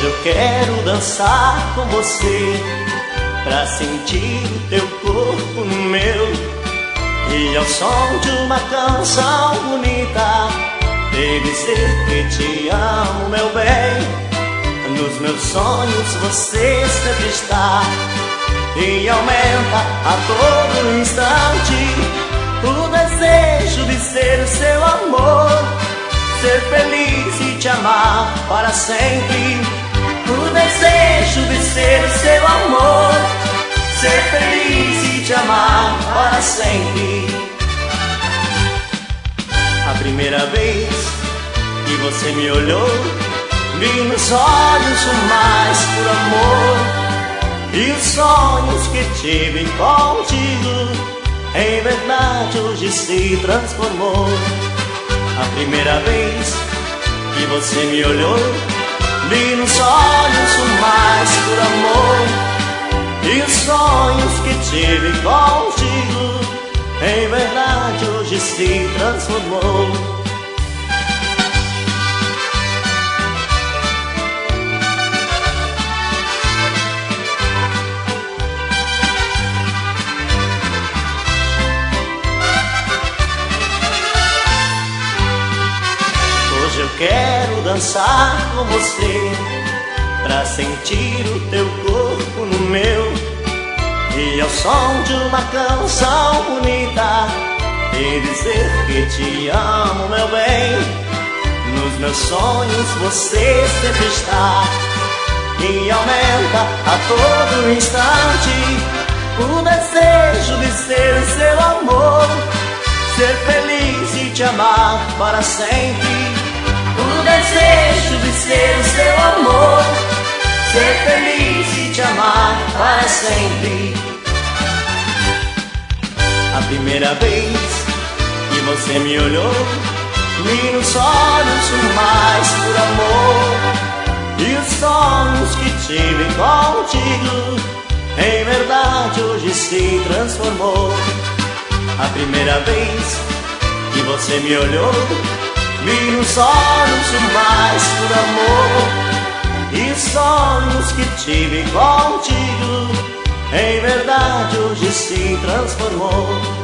Hoje eu quero dançar com você, pra sentir o teu corpo no meu, e ao som de uma canção bonita, te dizer que te amo, meu bem. Nos meus sonhos você sempre está, e aumenta a todo instante o desejo de ser seu amor, ser feliz e te amar para sempre. O desejo de ser seu amor, ser feliz e te amar para sempre. A primeira vez que você me olhou, vi nos olhos o mais puro amor, e os sonhos que tive contigo em verdade hoje se transformou. A primeira vez que você me olhou, vi nos olhos o mais puro amor, e os sonhos que tive contigo em verdade hoje se transformou. Eu quero dançar com você, pra sentir o teu corpo no meu, e ao som de uma canção bonita, e dizer que te amo, meu bem. Nos meus sonhos você sempre está, e aumenta a todo instante o desejo de ser seu amor, ser feliz e te amar para sempre. O desejo de ser seu amor, ser feliz e te amar para sempre. A primeira vez que você me olhou, vi nos olhos o mais puro amor, e os sonhos que tive contigo em verdade hoje se transformou. A primeira vez que você me olhou, vi nos olhos o mais puro amor, e os sonhos que tive contigo em verdade hoje se transformou.